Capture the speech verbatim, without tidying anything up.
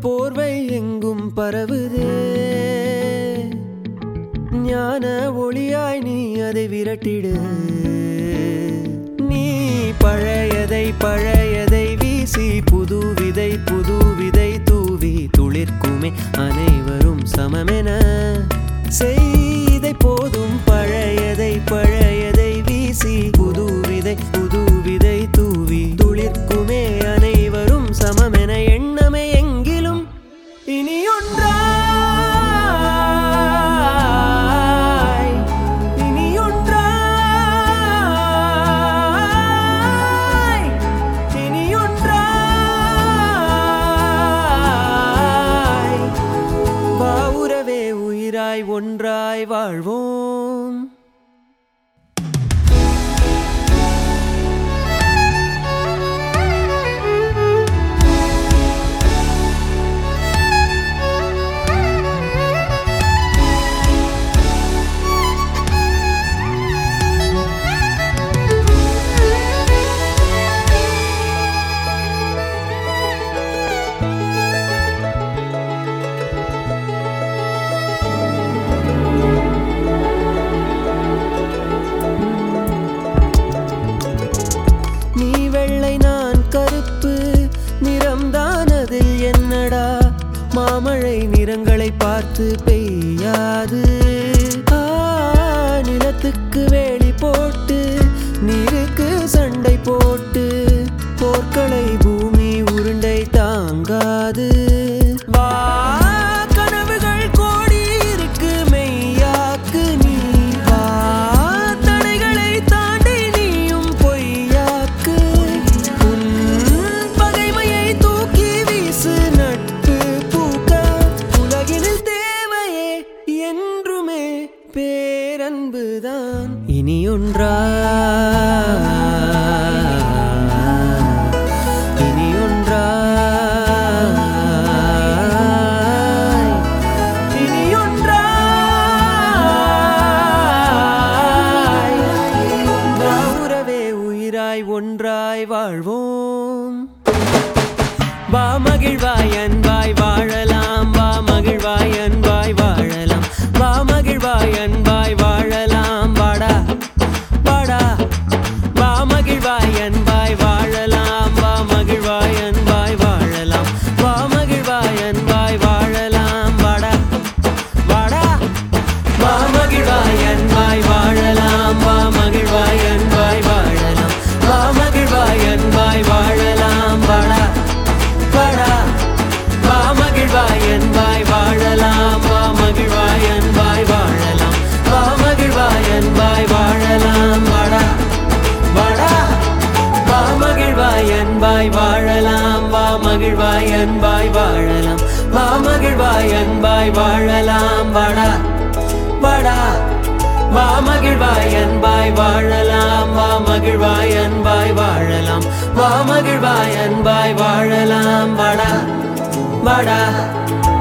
போர்வை எங்கும் பரவுதே, ஞான ஒளியாய் நீ அதை விரட்டிடு. நீ பழையதை பழையதை வீசி புது விதை புது விதை தூவி துளிர்க்குமே அனைவரும் சமமென செய்தை போதும். பழையதை பழையதை வீசி புது விதை புது விதை தூவி துளிர்க்குமே அனைவரும் சமமென எண்ணமே எங்கிலும் இனி ஒன்றாய் இனி ஒன்றாய் இனி ஒன்றாய் வா உறவே உயிராய் ஒன்றாய் வாழ்வோம். நிறம்தானதில் என்னடா மாமழை நிறங்களை பார்த்து பெய்யாது. நிலத்துக்கு வேலி போட்டு நீருக்கு சண்டை போட்டு போர்க்களை பூமி உருண்டை தாங்காது. வா கனவுகள் கோடி இருக்கு மெய்யாக்கு நீ வா தடைகளை தாண்டி நீயும் பொய்யாக்கு. தூக்கி வீசு நட்பு பூக்க உலகினில் தேவையே என்றுமே பேரன்புதான். இனி ஒன்றாய் இனி ஒன்றாய் இனி ஒன்றாய் வா உறவே உயிராய் ஒன்றாய் வாழ்வோம். வா மகிழ்வாய் அன்பாய் வாழலாம், வா மகிழ்வாய் அன்பாய் வாழலாம், வா மகிழ்வாய் அன்பாய் வாழலாம். வாடா வாடா வா மகிழ்வாய் அன்பாய் வாழலாம், வா மகிழ்வாய் அன்பாய் வாழலாம், வா மகிழ்வாய் அன்பாய் வாழலாம். வாடா வாடா வா மகிழ்வாய் அன்பாய் வாழலாம், வா மகிழ்வாய் அன்பாய் வாழலாம், வா மகிழ்வாய் அன்பாய் வாழலாம். வாடா வாடா வா மகிழ்வாய் அன்பாய் வாழலாம், வா மகிழ்வாய் அன்பாய் வாழலாம், வா மகிழ்வாய் அன்பாய் வாழலாம். வாடா வாடா வா மகிழ்வாய் அன்பாய் வாழலாம், வா மகிழ்வாய் அன்பாய் வாழலாம், வா மகிழ்வாய் அன்பாய் வாழலாம். வாடா வாடா வா மகிழ்வாய் அன்பாய் வாழலாம், வா மகிழ்வாய் அன்பாய் வாழலாம், வா மகிழ்வாய் அன்பாய் வாழலாம். வாடா வாடா